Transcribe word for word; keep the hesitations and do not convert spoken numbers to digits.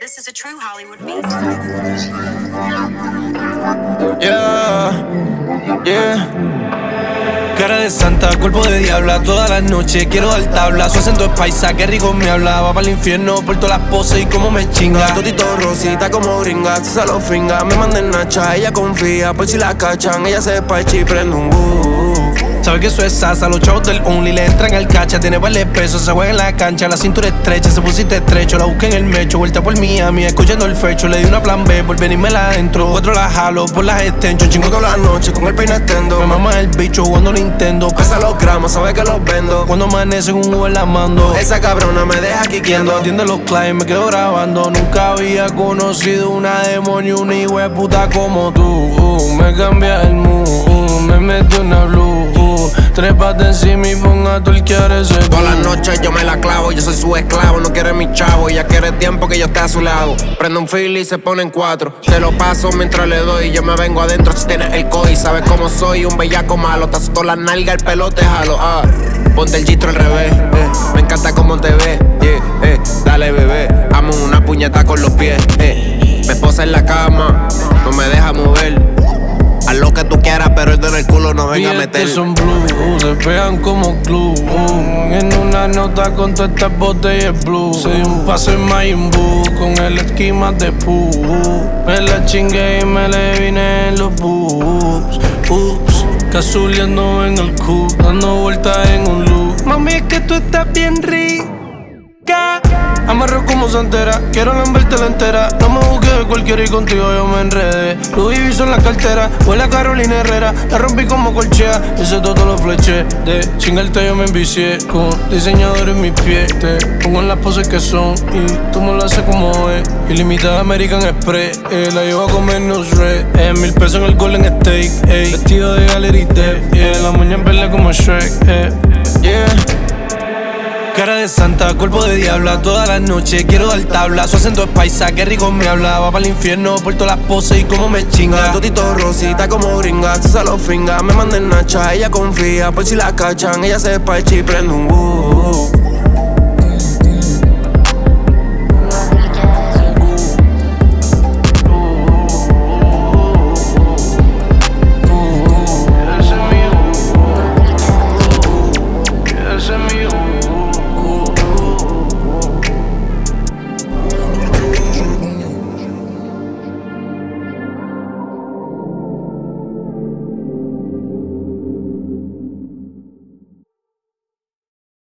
This is a true Hollywood beat. Yeah, yeah. Cara de santa, cuerpo de diabla, todas las noches quiero dar tabla. Su acento es paisa, qué rico me habla. Va para el infierno por todas las poses y cómo me chinga. Totito rosita como gringa, se lo finga. Me manden nacha, ella confía. Por si la cachan, ella se despacha y prende un boo. Sabe que eso es sasa, los chavos del only le entran al cacha. Tiene vale peso, se juega en la cancha. La cintura estrecha, se pusiste estrecho. La busqué en el mecho, vuelta por Miami, escuchando el fecho. Le di una plan B, por venirme la adentro. Cuatro la jalo, por las extensions. Chingo toda la noche, con el peine extendo. Me mama el bicho jugando Nintendo. Pesa los gramos, sabe que los vendo. Cuando amanece con un Uber la mando. Esa cabrona me deja quiqueando. Atiende los clients, me quedo grabando. Nunca había conocido una demonio, una hijueputa como tú. uh, Me cambia el mood, uh, me mete una blue. Trépate encima y ponga a turquear ese culo. Todas las noches yo me la clavo, yo soy su esclavo. No quiere mi chavo, ella quiere tiempo que yo esté a su lado. Prende un fil y se pone en cuatro. Te lo paso mientras le doy, yo me vengo adentro si tienes el C O I. Sabes cómo soy, un bellaco malo. Te azoto la nalga, el pelo te jalo, ah. Ponte el gistro al revés, eh. Me encanta cómo te ves, yeah, eh. Dale bebé, amo una puñeta con los pies, eh. Me posa en la cama, no me deja mover. Haz lo que tú quieras, pero el dedo en el culo no venga a meter. Estos son blue, se pegan como glue. En una nota con todas estas botellas blue. Soy un pase Majin Buu con el esquema de Pooh. Me la chingué y me le vine en los boobs. Ups, cazuleando en el cup, dando vueltas en un loop. Mami, es que tú estás bien rica. Amarro como santera, quiero lambértela entera. No me busques de cualquiera y contigo yo me enredé. Louis Vuitton en la cartera, huele a Carolina Herrera. La rompí como colchea, ese todo lo fleché. De chingarte yo me envicié, con diseñador en mis pies. Te pongo en las poses que son y tú me lo haces como es. Ilimitada American Express, eh, la llevo a comer Nusret. Eh, mil pesos en el Golden Steak, eh. Vestido de Gallery Depp, yeah. La moña en verla como Shrek, eh. Yeah. Cara de santa, cuerpo de diabla, todas las noches quiero dar tabla. Su acento es paisa, qué rico me habla. Va para el infierno por todas las poses y cómo me chinga. Totito rosita como gringa, se lo finga. Me manden nacha, ella confía. Por si la cachan, ella se despacha y prende un boo.